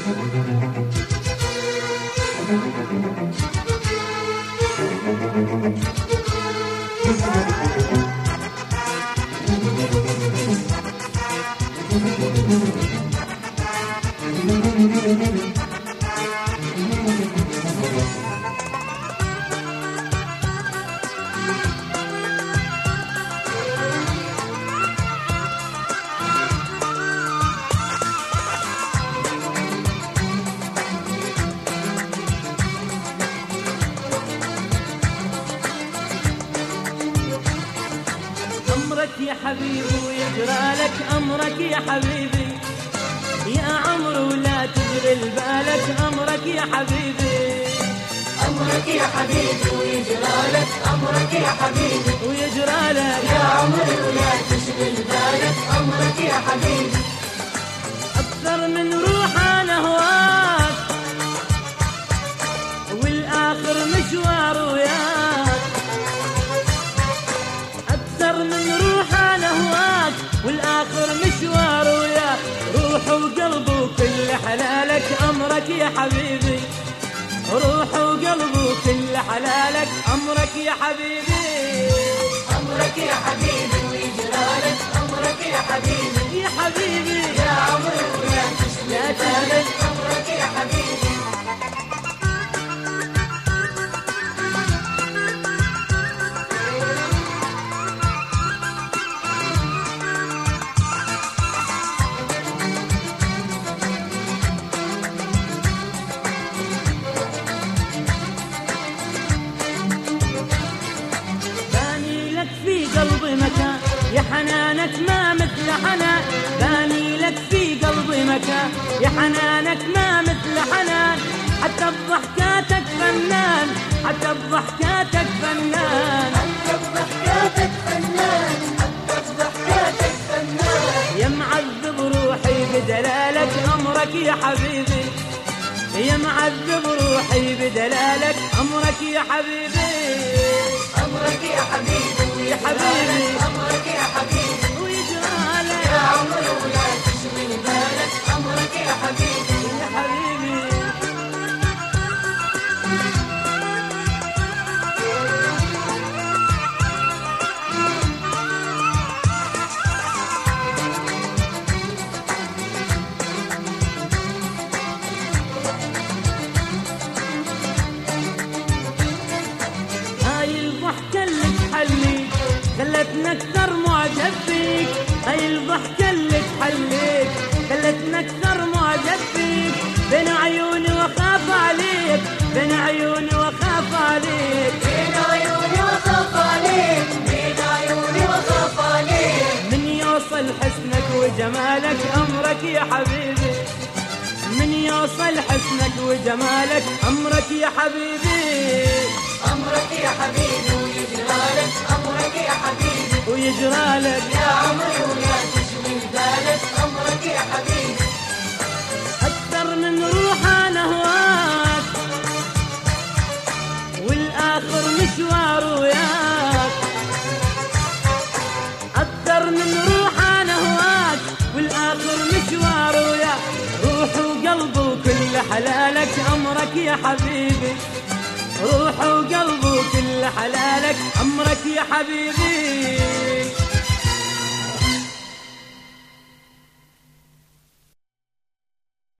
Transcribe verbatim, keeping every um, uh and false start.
أمرك يا حبيبي ويجرى لك أمرك يا حبيبي يا عمر ولا تشغل بالك أمرك يا حبيبي أمرك يا حبيبي ويجرى لك أمرك يا حبيبي ويجرى لك يا عمر ولا تشغل بالك أمرك يا حبيبي أكثر من روح أنا هواك والآخر مشوار وياك أكثر من روح أنا هواك والآخر مشوار وياك روح وقلب وكل حلالك أمرك يا حبيبي روح وقلب وكل حلالك أمرك يا حبيبي أمرك يا حبيبي ويجرى لك أمرك يا حبيبي يا حبيبي يا عمر ولا تشغل بالك أمرك يا حبيبي في قلبي مكان يا حنانك ما مثل حنان باني لك في قلبي مكان يا حنانك ما مثل حنان حتى بضحكاتك فنان حتى بضحكاتك فنان حتى بضحكاتك فنان حتى بضحكاتك فنان يا معذب روحي بدلالك أمرك يا حبيبي يا معذب روحي بدلالك أمرك يا حبيبي أمرك يا حبيبي يا حبيبي أمرك يا حبيبي ويجرى لك يا عمر ولا تشغل بالك أمرك يا حبيبي يا حبيبي هاي الضحكة اللي تحليك خلتنا أكثر معجب فيك هاي الضحكة اللي تحليك خلتنا أكثر معجب فيك بين عيوني وأخاف عليك بين عيوني وأخاف عليك بين عيوني وأخاف عليك بين عيوني وأخاف عليك من يوصل حسنك وجمالك أمرك يا حبيبي من يوصل حسنك وجمالك أمرك يا حبيبي أمرك يا حبيبي ويجرى لك أمرك يا حبيبي ويجرى لك يا عمر ولا تشغل بالك أمرك يا حبيبي أكثر من روح أنا هواك والآخر مشوار وياك أكثر من روح أنا هواك والآخر مشوار وياك روح وقلب وكل حلالك أمرك يا حبيبي روح وقلب وكل حلالك أمرك يا حبيبي